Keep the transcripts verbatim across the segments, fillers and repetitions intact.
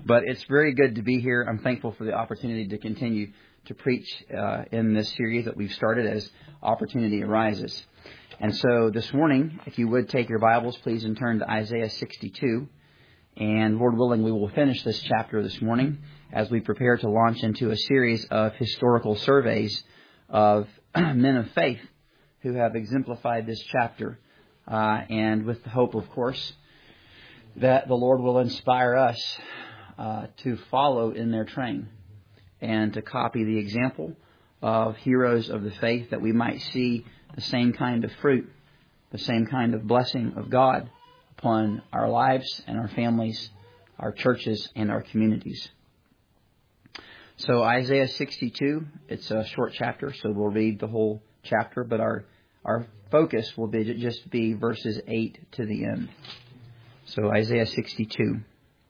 But it's very good to be here. I'm thankful for the opportunity to continue to preach uh, in this series that we've started as opportunity arises. And so this morning, if you would take your Bibles, please, and turn to Isaiah sixty-two. And Lord willing, we will finish this chapter this morning as we prepare to launch into a series of historical surveys of men of faith who have exemplified this chapter. Uh, and with the hope, of course, that the Lord will inspire us uh, to follow in their train and to copy the example of heroes of the faith, that we might see the same kind of fruit, the same kind of blessing of God upon our lives and our families, our churches and our communities. So Isaiah sixty-two, it's a short chapter, so we'll read the whole chapter, but our our focus will be just be verses eight to the end. So Isaiah sixty-two.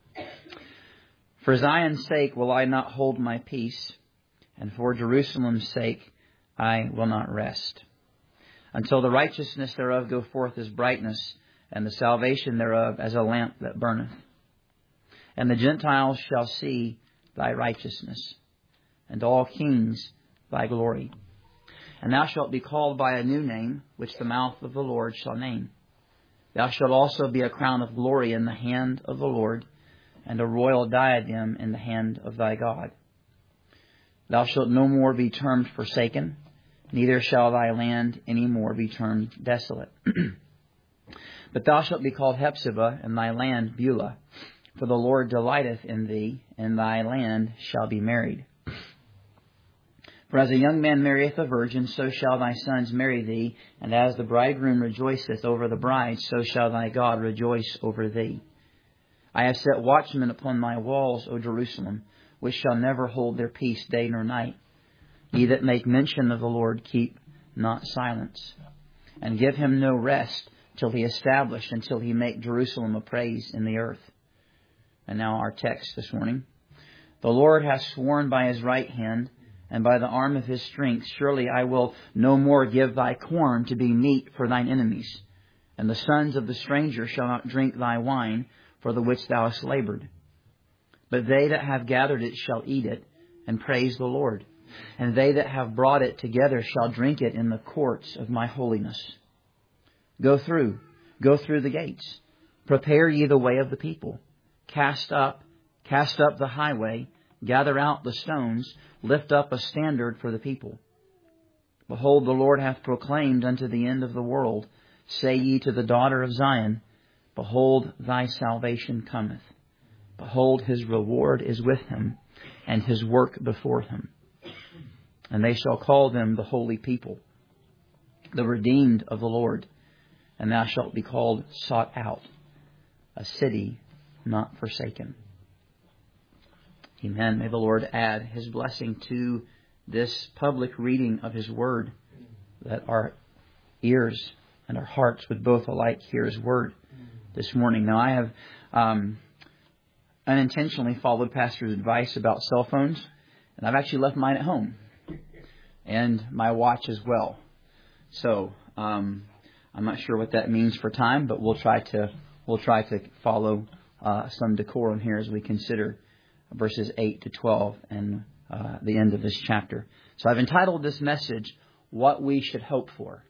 For Zion's sake will I not hold my peace, and for Jerusalem's sake I will not rest, until the righteousness thereof go forth as brightness, and the salvation thereof as a lamp that burneth. And the Gentiles shall see thy righteousness, and all kings thy glory. And thou shalt be called by a new name, which the mouth of the Lord shall name. Thou shalt also be a crown of glory in the hand of the Lord, and a royal diadem in the hand of thy God. Thou shalt no more be termed forsaken, neither shall thy land any more be termed desolate. But thou shalt be called Hephzibah, and thy land Beulah. For the Lord delighteth in thee, and thy land shall be married. For as a young man marrieth a virgin, so shall thy sons marry thee. And as the bridegroom rejoiceth over the bride, so shall thy God rejoice over thee. I have set watchmen upon thy walls, O Jerusalem, which shall never hold their peace day nor night. Ye that make mention of the Lord, keep not silence, and give him no rest till he establish, until he make Jerusalem a praise in the earth. And now our text this morning. The Lord hath sworn by his right hand, and by the arm of his strength, surely I will no more give thy corn to be meat for thine enemies, and the sons of the stranger shall not drink thy wine, for the which thou hast labored. But they that have gathered it shall eat it, and praise the Lord. And they that have brought it together shall drink it in the courts of my holiness. Go through, go through the gates. Prepare ye the way of the people. Cast up, cast up the highway. Gather out the stones. Lift up a standard for the people. Behold, the Lord hath proclaimed unto the end of the world. Say ye to the daughter of Zion, behold, thy salvation cometh. Behold, his reward is with him, and his work before him. And they shall call them the holy people, the redeemed of the Lord. And thou shalt be called sought out, a city not forsaken. Amen. May the Lord add his blessing to this public reading of his word, that our ears and our hearts would both alike hear his word this morning. Now, I have um, unintentionally followed Pastor's advice about cell phones, and I've actually left mine at home, and my watch as well. So um, I'm not sure what that means for time, but we'll try to we'll try to follow uh, some decorum here as we consider verses eight to twelve and uh, the end of this chapter. So I've entitled this message, What We Should Hope For.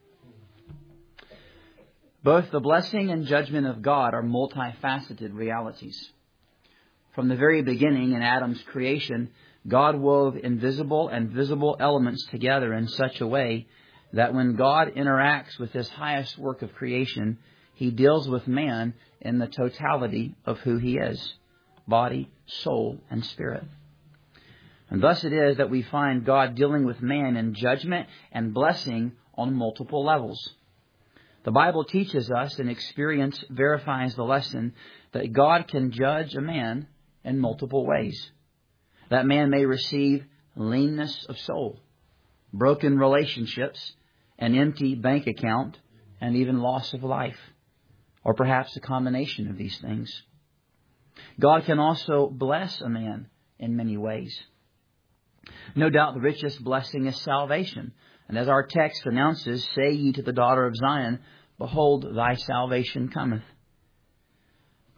Both the blessing and judgment of God are multifaceted realities. From the very beginning in Adam's creation, God wove invisible and visible elements together in such a way that when God interacts with His highest work of creation, He deals with man in the totality of who he is, body, soul, and spirit. And thus it is that we find God dealing with man in judgment and blessing on multiple levels. The Bible teaches us, and experience verifies the lesson, that God can judge a man in multiple ways. That man may receive leanness of soul, broken relationships, an empty bank account, and even loss of life, or perhaps a combination of these things. God can also bless a man in many ways. No doubt the richest blessing is salvation. And as our text announces, say ye to the daughter of Zion, behold, thy salvation cometh.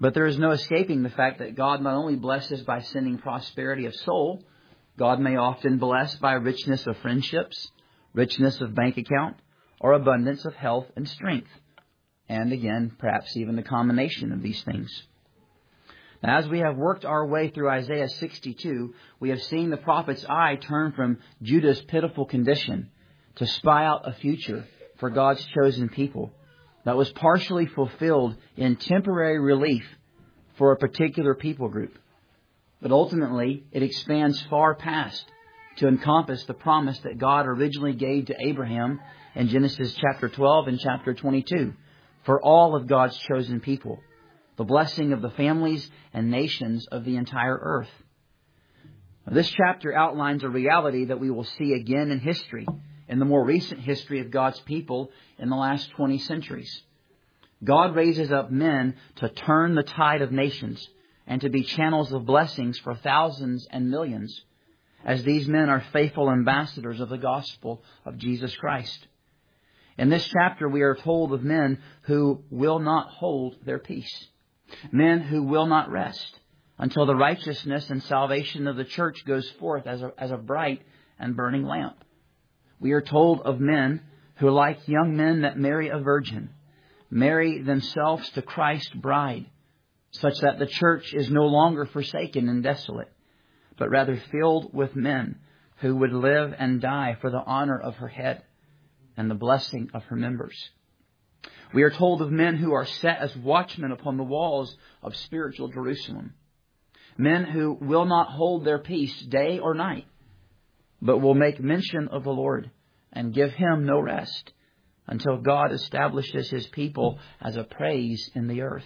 But there is no escaping the fact that God not only blesses by sending prosperity of soul, God may often bless by richness of friendships, richness of bank account, or abundance of health and strength. And again, perhaps even the combination of these things. Now, as we have worked our way through Isaiah sixty-two, we have seen the prophet's eye turn from Judah's pitiful condition to spy out a future for God's chosen people that was partially fulfilled in temporary relief for a particular people group. But ultimately, it expands far past to encompass the promise that God originally gave to Abraham in Genesis chapter twelve and chapter twenty-two for all of God's chosen people, the blessing of the families and nations of the entire earth. This chapter outlines a reality that we will see again in history, in the more recent history of God's people in the last twenty centuries. God raises up men to turn the tide of nations and to be channels of blessings for thousands and millions, as these men are faithful ambassadors of the gospel of Jesus Christ. In this chapter, we are told of men who will not hold their peace, men who will not rest until the righteousness and salvation of the church goes forth as a, as a bright and burning lamp. We are told of men who, like young men that marry a virgin, marry themselves to Christ's bride, such that the church is no longer forsaken and desolate, but rather filled with men who would live and die for the honor of her head and the blessing of her members. We are told of men who are set as watchmen upon the walls of spiritual Jerusalem, men who will not hold their peace day or night, but will make mention of the Lord and give Him no rest until God establishes His people as a praise in the earth.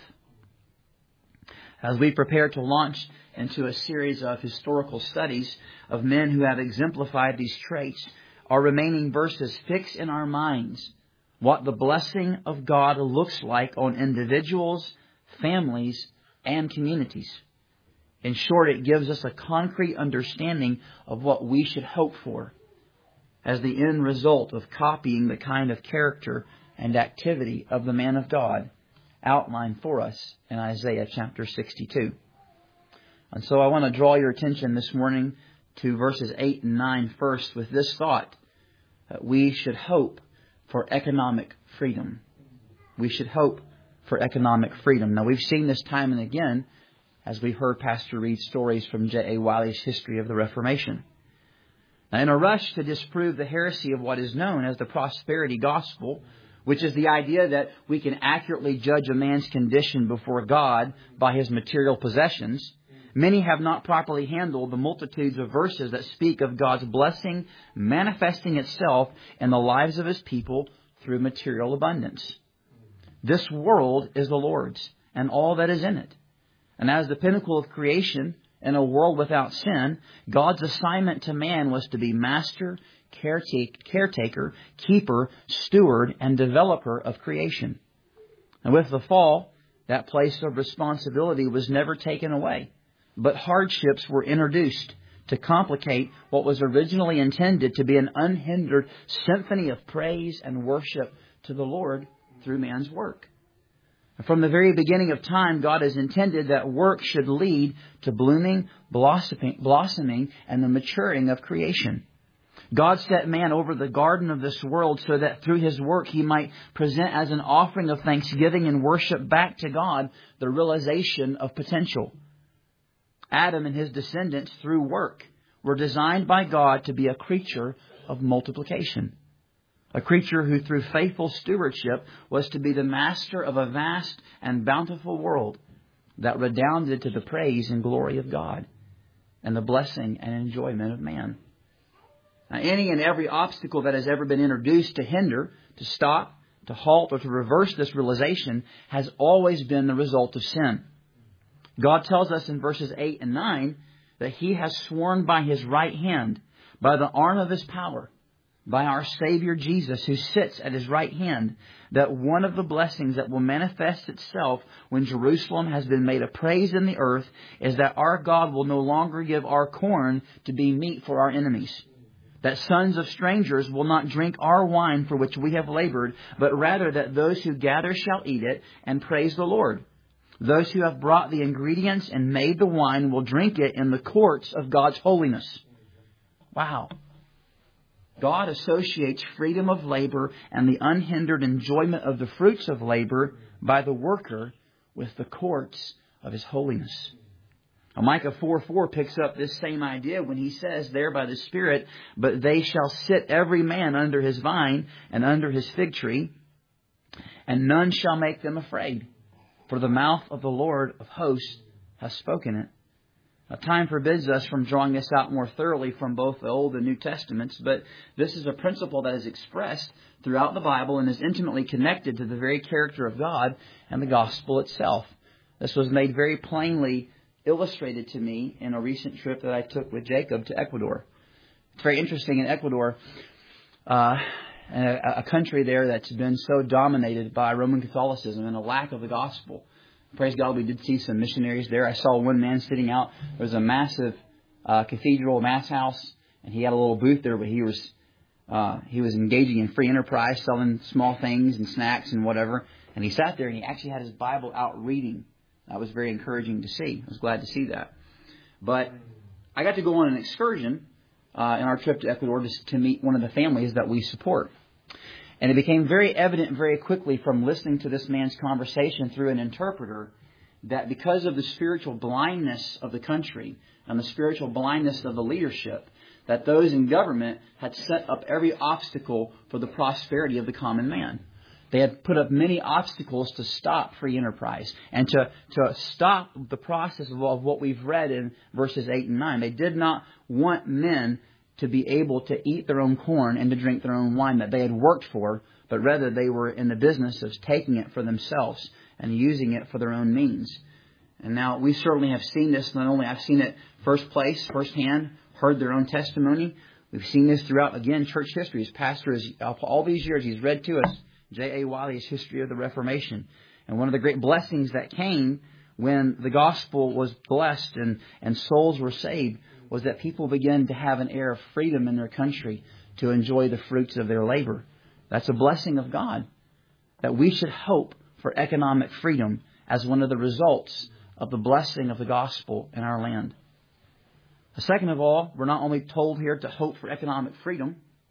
As we prepare to launch into a series of historical studies of men who have exemplified these traits, our remaining verses fix in our minds what the blessing of God looks like on individuals, families, and communities. In short, it gives us a concrete understanding of what we should hope for as the end result of copying the kind of character and activity of the man of God outlined for us in Isaiah chapter sixty-two. And so I want to draw your attention this morning to verses eight and nine first with this thought, that we should hope for economic freedom. We should hope for economic freedom. Now, we've seen this time and again as we've heard Pastor read stories from J A Wiley's History of the Reformation. Now, in a rush to disprove the heresy of what is known as the prosperity gospel, which is the idea that we can accurately judge a man's condition before God by his material possessions, many have not properly handled the multitudes of verses that speak of God's blessing manifesting itself in the lives of His people through material abundance. This world is the Lord's and all that is in it. And as the pinnacle of creation in a world without sin, God's assignment to man was to be master, caretaker, keeper, steward, and developer of creation. And with the fall, that place of responsibility was never taken away, but hardships were introduced to complicate what was originally intended to be an unhindered symphony of praise and worship to the Lord through man's work. From the very beginning of time, God has intended that work should lead to blooming, blossoming, blossoming, and the maturing of creation. God set man over the garden of this world so that through His work He might present as an offering of thanksgiving and worship back to God the realization of potential. Adam and his descendants, through work, were designed by God to be a creature of multiplication. A creature who, through faithful stewardship, was to be the master of a vast and bountiful world that redounded to the praise and glory of God and the blessing and enjoyment of man. Now, any and every obstacle that has ever been introduced to hinder, to stop, to halt, or to reverse this realization has always been the result of sin. God tells us in verses eight and nine that He has sworn by His right hand, by the arm of His power, by our Savior Jesus, who sits at His right hand, that one of the blessings that will manifest itself when Jerusalem has been made a praise in the earth is that our God will no longer give our corn to be meat for our enemies. That sons of strangers will not drink our wine for which we have labored, but rather that those who gather shall eat it and praise the Lord. Those who have brought the ingredients and made the wine will drink it in the courts of God's holiness. Wow. God associates freedom of labor and the unhindered enjoyment of the fruits of labor by the worker with the courts of His holiness. Now, Micah four four picks up this same idea when he says there by the Spirit, "But they shall sit every man under his vine and under his fig tree, and none shall make them afraid. For the mouth of the Lord of hosts has spoken it." Now, time forbids us from drawing this out more thoroughly from both the Old and New Testaments, but this is a principle that is expressed throughout the Bible and is intimately connected to the very character of God and the gospel itself. This was made very plainly illustrated to me in a recent trip that I took with Jacob to Ecuador. It's very interesting in Ecuador, uh, a, a country there that's been so dominated by Roman Catholicism and a lack of the gospel. Praise God, we did see some missionaries there. I saw one man sitting out. There was a massive uh, cathedral mass house, and he had a little booth there, but he was uh, he was engaging in free enterprise, selling small things and snacks and whatever. And he sat there, and he actually had his Bible out reading. That was very encouraging to see. I was glad to see that. But I got to go on an excursion uh, in our trip to Ecuador to, to meet one of the families that we support. And it became very evident very quickly from listening to this man's conversation through an interpreter that because of the spiritual blindness of the country and the spiritual blindness of the leadership, that those in government had set up every obstacle for the prosperity of the common man. They had put up many obstacles to stop free enterprise and to, to stop the process of, of what we've read in verses eight and nine. They did not want men to be able to eat their own corn and to drink their own wine that they had worked for, but rather they were in the business of taking it for themselves and using it for their own means. And now we certainly have seen this. Not only I've seen it first place, firsthand, heard their own testimony. We've seen this throughout, again, church history. As pastor, is, all these years, he's read to us J A Wiley's History of the Reformation. And one of the great blessings that came when the gospel was blessed and, and souls were saved was that people began to have an air of freedom in their country to enjoy the fruits of their labor. That's a blessing of God, that we should hope for economic freedom as one of the results of the blessing of the gospel in our land. Second of all, we're not only told here to hope for economic freedom,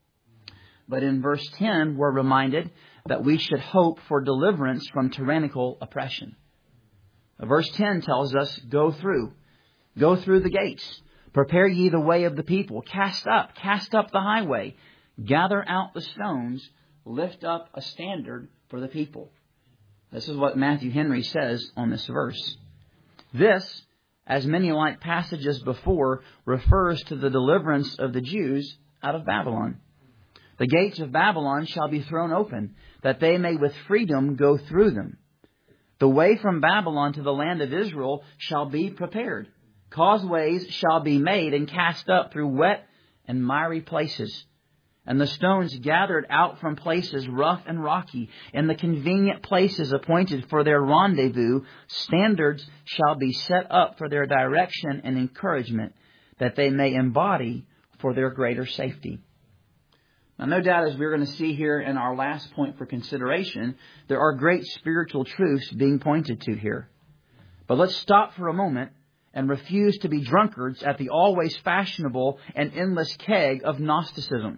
but in verse ten, we're reminded that we should hope for deliverance from tyrannical oppression. Verse ten tells us, go through. Go through the gates. Prepare ye the way of the people. Cast up. Cast up the highway. Gather out the stones. Lift up a standard for the people. This is what Matthew Henry says on this verse. This, as many like passages before, refers to the deliverance of the Jews out of Babylon. The gates of Babylon shall be thrown open, that they may with freedom go through them. The way from Babylon to the land of Israel shall be prepared. Causeways shall be made and cast up through wet and miry places. And the stones gathered out from places rough and rocky, in the convenient places appointed for their rendezvous, standards shall be set up for their direction and encouragement, that they may embody for their greater safety. Now, no doubt, as we're going to see here in our last point for consideration, there are great spiritual truths being pointed to here. But let's stop for a moment and refuse to be drunkards at the always fashionable and endless keg of Gnosticism.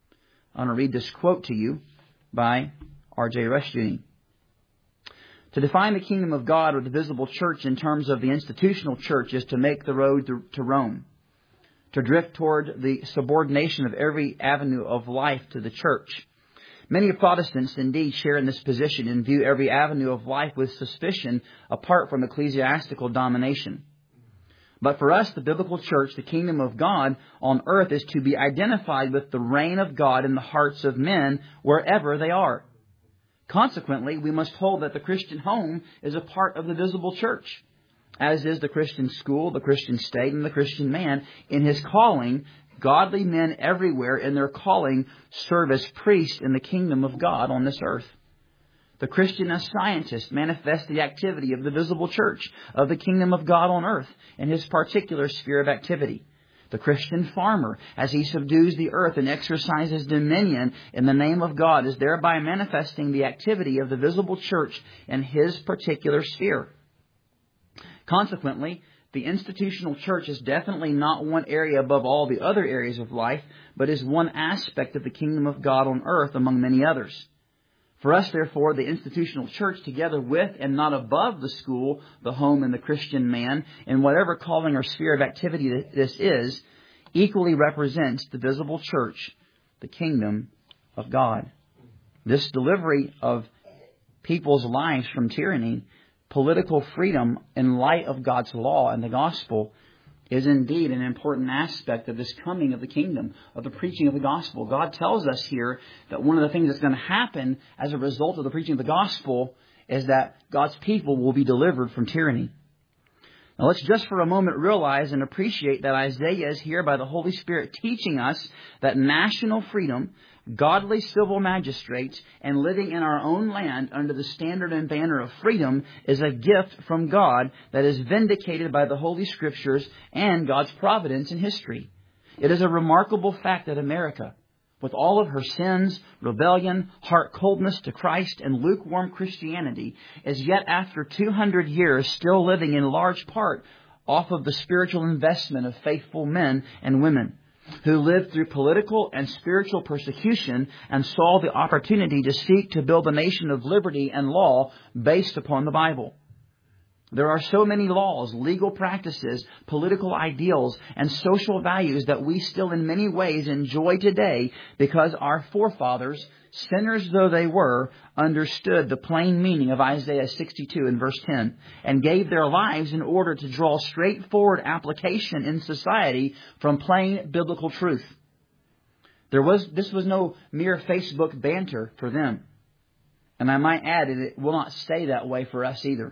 I want to read this quote to you by R J Rushdoony. To define the kingdom of God or the visible church in terms of the institutional church is to make the road to, to Rome, to drift toward the subordination of every avenue of life to the church. Many Protestants indeed share in this position and view every avenue of life with suspicion apart from ecclesiastical domination. But for us, the biblical church, the kingdom of God on earth, is to be identified with the reign of God in the hearts of men wherever they are. Consequently, we must hold that the Christian home is a part of the visible church, as is the Christian school, the Christian state, and the Christian man in his calling. Godly men everywhere in their calling serve as priests in the kingdom of God on this earth. The Christian as scientist manifests the activity of the visible church of the kingdom of God on earth in his particular sphere of activity. The Christian farmer, as he subdues the earth and exercises dominion in the name of God, is thereby manifesting the activity of the visible church in his particular sphere. Consequently, the institutional church is definitely not one area above all the other areas of life, but is one aspect of the kingdom of God on earth among many others. For us, therefore, the institutional church, together with and not above the school, the home, and the Christian man, in whatever calling or sphere of activity this is, equally represents the visible church, the kingdom of God. This delivery of people's lives from tyranny, political freedom in light of God's law and the gospel, is indeed an important aspect of this coming of the kingdom, of the preaching of the gospel. God tells us here that one of the things that's going to happen as a result of the preaching of the gospel is that God's people will be delivered from tyranny. Now let's just for a moment realize and appreciate that Isaiah is here by the Holy Spirit teaching us that national freedom, godly civil magistrates, and living in our own land under the standard and banner of freedom is a gift from God that is vindicated by the Holy Scriptures and God's providence in history. It is a remarkable fact that America, with all of her sins, rebellion, heart coldness to Christ, and lukewarm Christianity, is yet after two hundred years still living in large part off of the spiritual investment of faithful men and women who lived through political and spiritual persecution and saw the opportunity to seek to build a nation of liberty and law based upon the Bible. There are so many laws, legal practices, political ideals, and social values that we still in many ways enjoy today because our forefathers, sinners though they were, understood the plain meaning of Isaiah sixty-two and verse ten and gave their lives in order to draw straightforward application in society from plain biblical truth. There was this was no mere Facebook banter for them. And I might add, it will not stay that way for us either.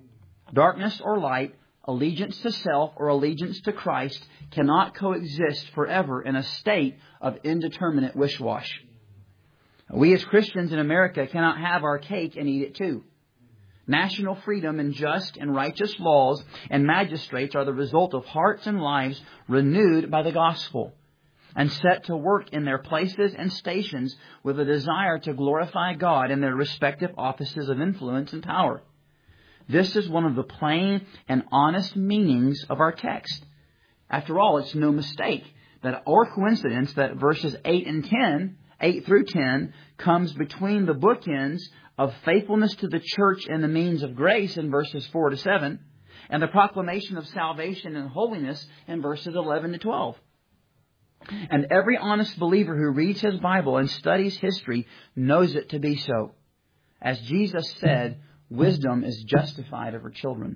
Darkness or light, allegiance to self or allegiance to Christ cannot coexist forever in a state of indeterminate wish-wash. We as Christians in America cannot have our cake and eat it too. National freedom and just and righteous laws and magistrates are the result of hearts and lives renewed by the gospel and set to work in their places and stations with a desire to glorify God in their respective offices of influence and power. This is one of the plain and honest meanings of our text. After all, it's no mistake that or coincidence that verses eight and ten, eight through ten, comes between the bookends of faithfulness to the church and the means of grace in verses four to seven, and the proclamation of salvation and holiness in verses eleven to twelve. And every honest believer who reads his Bible and studies history knows it to be so. As Jesus said, wisdom is justified of her children.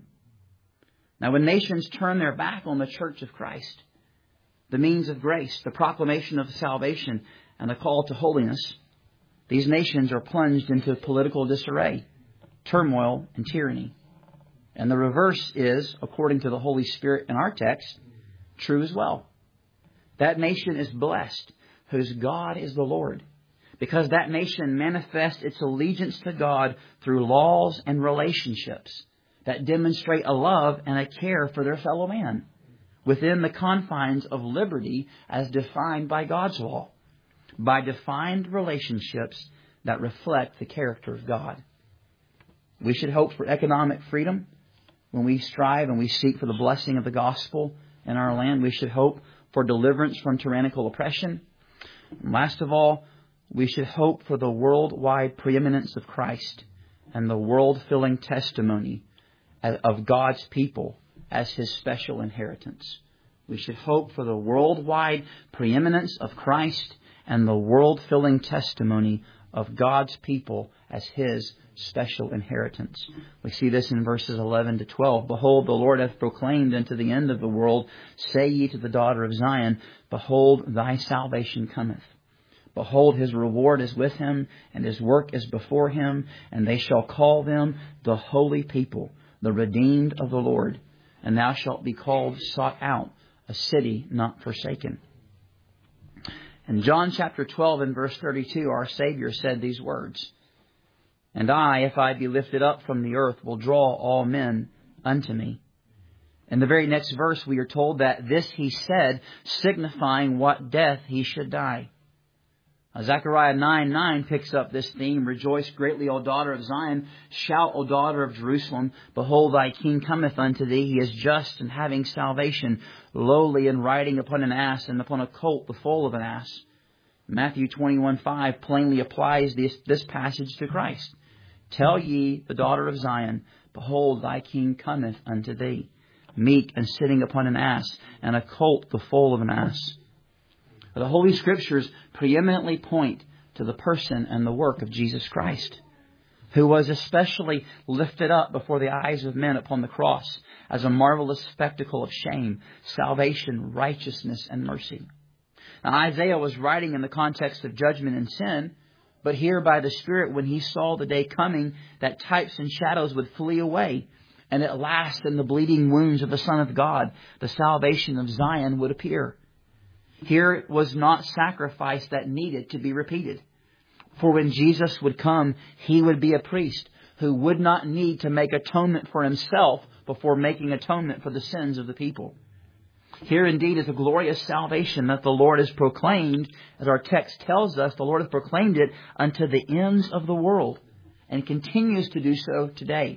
Now, when nations turn their back on the church of Christ, the means of grace, the proclamation of salvation, and the call to holiness, these nations are plunged into political disarray, turmoil, and tyranny. And the reverse is, according to the Holy Spirit in our text, true as well. That nation is blessed, whose God is the Lord, because that nation manifests its allegiance to God through laws and relationships that demonstrate a love and a care for their fellow man within the confines of liberty as defined by God's law, by defined relationships that reflect the character of God. We should hope for economic freedom when we strive and we seek for the blessing of the gospel in our land. We should hope for deliverance from tyrannical oppression. And last of all, we should hope for the worldwide preeminence of Christ and the world-filling testimony of God's people as His special inheritance. We should hope for the worldwide preeminence of Christ and the world-filling testimony of God's people as His special inheritance. We see this in verses eleven to twelve. Behold, the Lord hath proclaimed unto the end of the world, say ye to the daughter of Zion, behold, thy salvation cometh. Behold, his reward is with him, and his work is before him, and they shall call them the holy people, the redeemed of the Lord. And thou shalt be called sought out, a city not forsaken. In John chapter twelve and verse thirty-two, our Savior said these words, And I, if I be lifted up from the earth, will draw all men unto me. In the very next verse, we are told that this He said, signifying what death He should die. Zechariah nine nine picks up this theme. Rejoice greatly, O daughter of Zion. Shout, O daughter of Jerusalem. Behold, thy king cometh unto thee. He is just and having salvation, lowly and riding upon an ass, and upon a colt, the foal of an ass. Matthew twenty-one five plainly applies this, this passage to Christ. Tell ye the daughter of Zion, behold, thy king cometh unto thee, meek and sitting upon an ass, and a colt, the foal of an ass. The Holy Scriptures preeminently point to the person and the work of Jesus Christ, who was especially lifted up before the eyes of men upon the cross as a marvelous spectacle of shame, salvation, righteousness, and mercy. Now, Isaiah was writing in the context of judgment and sin, but here by the Spirit, when he saw the day coming, that types and shadows would flee away, and at last in the bleeding wounds of the Son of God, the salvation of Zion would appear. Here was not sacrifice that needed to be repeated. For when Jesus would come, He would be a priest who would not need to make atonement for Himself before making atonement for the sins of the people. Here indeed is a glorious salvation that the Lord has proclaimed. As our text tells us, the Lord has proclaimed it unto the ends of the world and continues to do so today.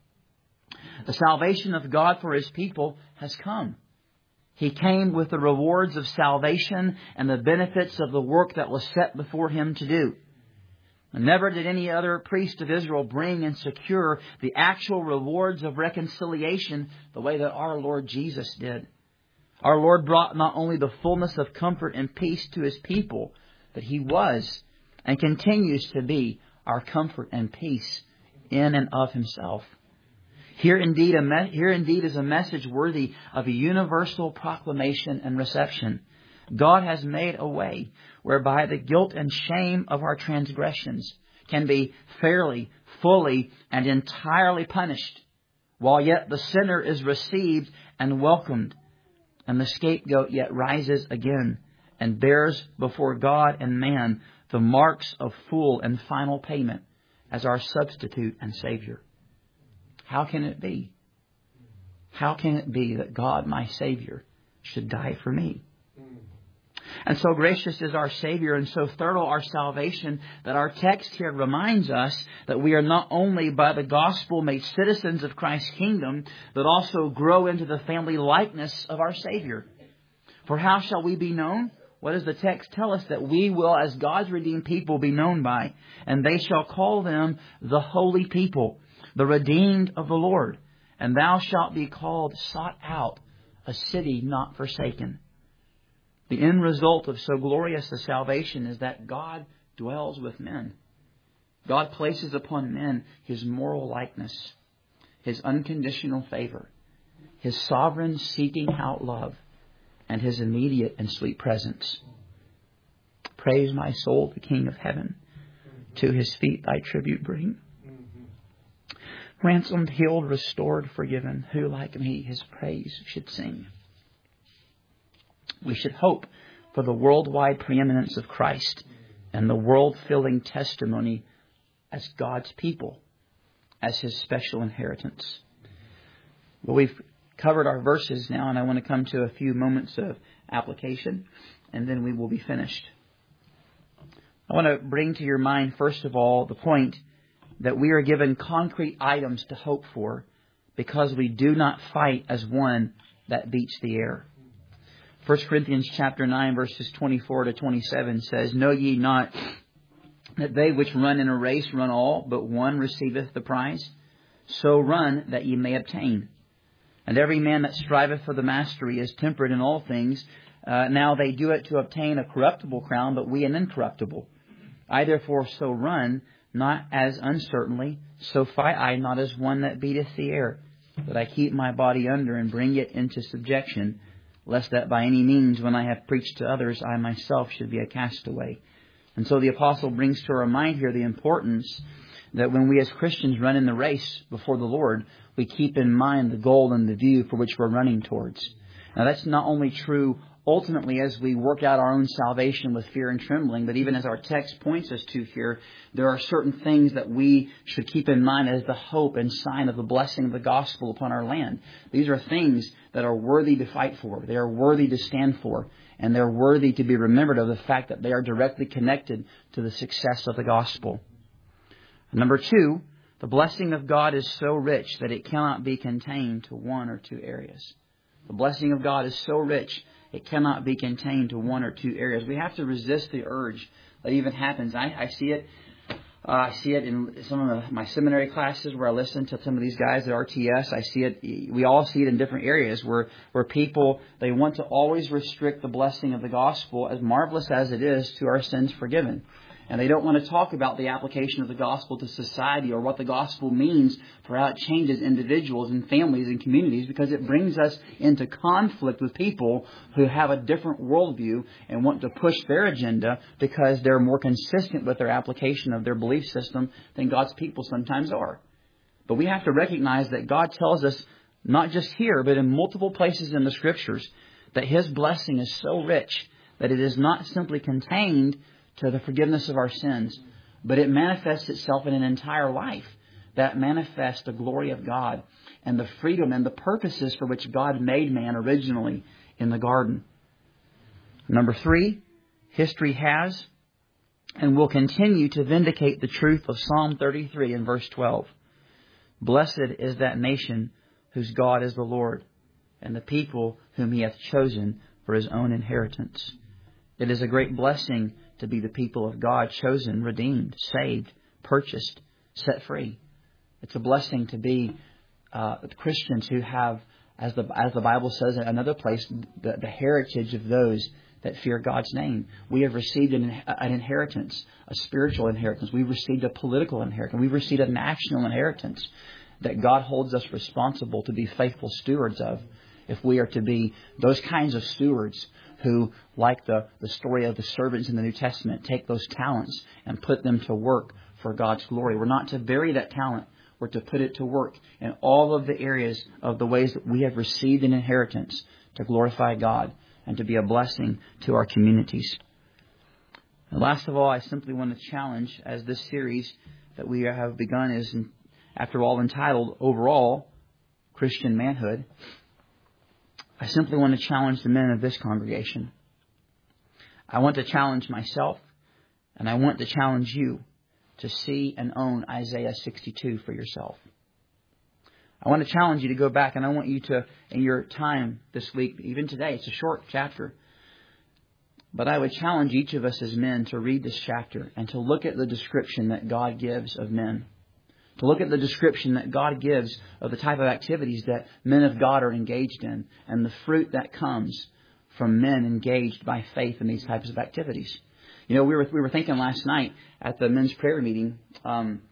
The salvation of God for His people has come. He came with the rewards of salvation and the benefits of the work that was set before Him to do. And never did any other priest of Israel bring and secure the actual rewards of reconciliation the way that our Lord Jesus did. Our Lord brought not only the fullness of comfort and peace to His people, but He was and continues to be our comfort and peace in and of Himself. Here indeed, a me- here indeed is a message worthy of a universal proclamation and reception. God has made a way whereby the guilt and shame of our transgressions can be fairly, fully, and entirely punished, while yet the sinner is received and welcomed, and the scapegoat yet rises again and bears before God and man the marks of full and final payment as our substitute and Savior. How can it be? How can it be that God, my Savior, should die for me? And so gracious is our Savior and so thorough our salvation that our text here reminds us that we are not only by the gospel made citizens of Christ's kingdom, but also grow into the family likeness of our Savior. For how shall we be known? What does the text tell us? That we will, as God's redeemed people, be known by. And they shall call them the holy people, the redeemed of the Lord. And thou shalt be called sought out, a city not forsaken. The end result of so glorious a salvation is that God dwells with men. God places upon men His moral likeness, His unconditional favor, His sovereign seeking out love, and His immediate and sweet presence. Praise my soul, the King of heaven. To His feet thy tribute bring. Ransomed, healed, restored, forgiven, who like me His praise should sing. We should hope for the worldwide preeminence of Christ and the world-filling testimony as God's people, as His special inheritance. Well, we've covered our verses now, and I want to come to a few moments of application, and then we will be finished. I want to bring to your mind, first of all, the point that we are given concrete items to hope for because we do not fight as one that beats the air. First Corinthians chapter nine, verses twenty-four to twenty-seven says, Know ye not that they which run in a race run all, but one receiveth the prize? So run that ye may obtain. And every man that striveth for the mastery is temperate in all things. Uh, now they do it to obtain a corruptible crown, but we an incorruptible. I therefore so run, not as uncertainly, so fight I not as one that beateth the air, but I keep my body under and bring it into subjection, lest that by any means, when I have preached to others, I myself should be a castaway. And so the apostle brings to our mind here the importance that when we as Christians run in the race before the Lord, we keep in mind the goal and the view for which we're running towards. Now that's not only true ultimately, as we work out our own salvation with fear and trembling, but even as our text points us to here, there are certain things that we should keep in mind as the hope and sign of the blessing of the gospel upon our land. These are things that are worthy to fight for. They are worthy to stand for. And they're worthy to be remembered of the fact that they are directly connected to the success of the gospel. Number two, the blessing of God is so rich that it cannot be contained to one or two areas. The blessing of God is so rich, it cannot be contained to one or two areas. We have to resist the urge that even happens. I, I see it. Uh, I see it in some of the, my seminary classes where I listen to some of these guys at R T S. I see it. We all see it in different areas where, where people, they want to always restrict the blessing of the gospel, as marvelous as it is, to our sins forgiven. And they don't want to talk about the application of the gospel to society or what the gospel means for how it changes individuals and families and communities, because it brings us into conflict with people who have a different worldview and want to push their agenda because they're more consistent with their application of their belief system than God's people sometimes are. But we have to recognize that God tells us, not just here, but in multiple places in the Scriptures, that His blessing is so rich that it is not simply contained to the forgiveness of our sins, but it manifests itself in an entire life that manifests the glory of God and the freedom and the purposes for which God made man originally in the garden. Number three, history has and will continue to vindicate the truth of Psalm thirty-three and verse twelve. Blessed is that nation whose God is the Lord, and the people whom He hath chosen for His own inheritance. It is a great blessing to be the people of God, chosen, redeemed, saved, purchased, set free. It's a blessing to be uh, Christians who have, as the as the Bible says in another place, the, the heritage of those that fear God's name. We have received an, an inheritance, a spiritual inheritance. We've received a political inheritance. We've received a national inheritance that God holds us responsible to be faithful stewards of, if we are to be those kinds of stewards who, like the, the story of the servants in the New Testament, take those talents and put them to work for God's glory. We're not to bury that talent. We're to put it to work in all of the areas of the ways that we have received an inheritance to glorify God and to be a blessing to our communities. And last of all, I simply want to challenge, as this series that we have begun is, after all, entitled Overall Christian Manhood, I simply want to challenge the men of this congregation. I want to challenge myself, and I want to challenge you to see and own Isaiah sixty-two for yourself. I want to challenge you to go back, and I want you to, in your time this week, even today, it's a short chapter, but I would challenge each of us as men to read this chapter and to look at the description that God gives of men. To look at the description that God gives of the type of activities that men of God are engaged in and the fruit that comes from men engaged by faith in these types of activities. You know, we were we were thinking last night at the men's prayer meeting, um,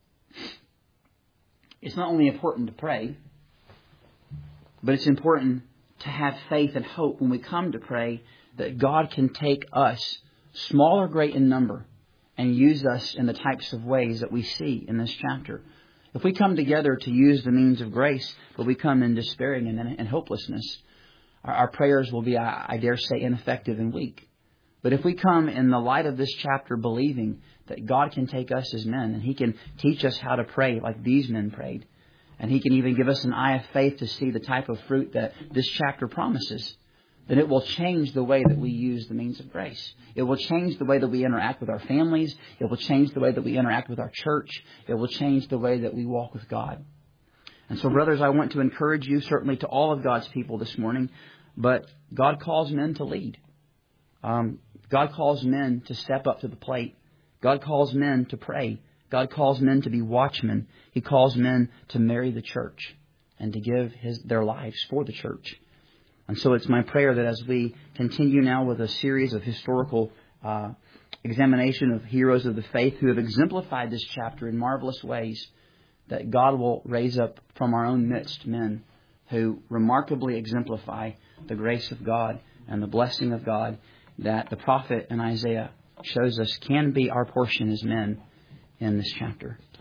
it's not only important to pray, but it's important to have faith and hope when we come to pray that God can take us, small or great in number, and use us in the types of ways that we see in this chapter. If we come together to use the means of grace, but we come in despairing and, and hopelessness, our, our prayers will be, I, I dare say, ineffective and weak. But if we come in the light of this chapter believing that God can take us as men and He can teach us how to pray like these men prayed, and He can even give us an eye of faith to see the type of fruit that this chapter promises, then it will change the way that we use the means of grace. It will change the way that we interact with our families. It will change the way that we interact with our church. It will change the way that we walk with God. And so, brothers, I want to encourage you, certainly to all of God's people this morning, but God calls men to lead. Um, God calls men to step up to the plate. God calls men to pray. God calls men to be watchmen. He calls men to marry the church and to give his, their lives for the church. And so it's my prayer that as we continue now with a series of historical uh, examination of heroes of the faith who have exemplified this chapter in marvelous ways, that God will raise up from our own midst men who remarkably exemplify the grace of God and the blessing of God that the prophet in Isaiah shows us can be our portion as men in this chapter.